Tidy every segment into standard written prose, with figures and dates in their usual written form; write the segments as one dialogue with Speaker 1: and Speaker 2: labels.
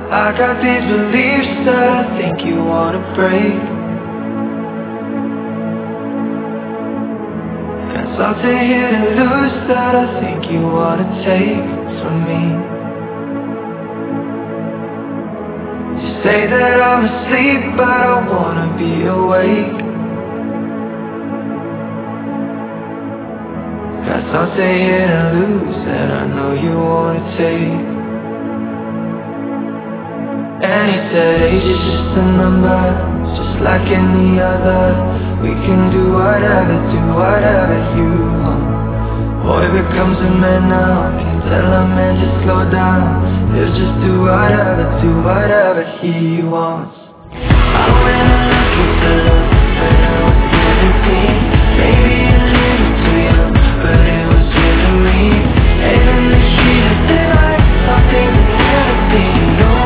Speaker 1: I got these beliefs that I think you wanna break. Got something here to lose that I think you wanna take from me. You say that I'm asleep, but I wanna be awake. Got something here to lose that I know you wanna take. And he said age is just a number, just like any other. We can do whatever you want. Boy becomes a man now, can't tell a man to slow down. He'll just do whatever he wants. I went and looked into love when I was 17. Maybe a little too young, but it was really me. Even the street of daylight, saw things I never seen.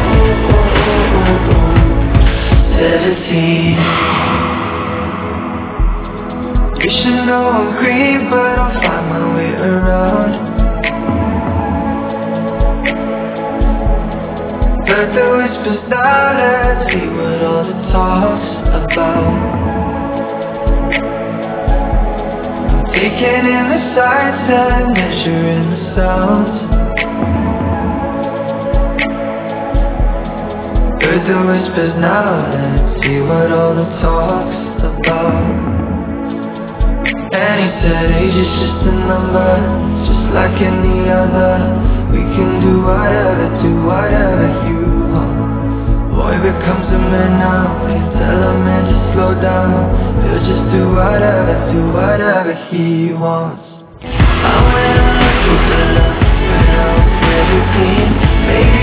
Speaker 1: 17. You should know I'm green, but I'll find my way around. Heard the whispers now, let's see what all the talk's about. I'm taking in the sights and measuring the sounds. Heard the whispers now, let's see what all the talk's about. And he said age is just a number, just like any other. We can do whatever you want. Boy becomes a man now, can't tell a man to slow down. He'll just do whatever he wants. I went and looked into love when I was 17. Maybe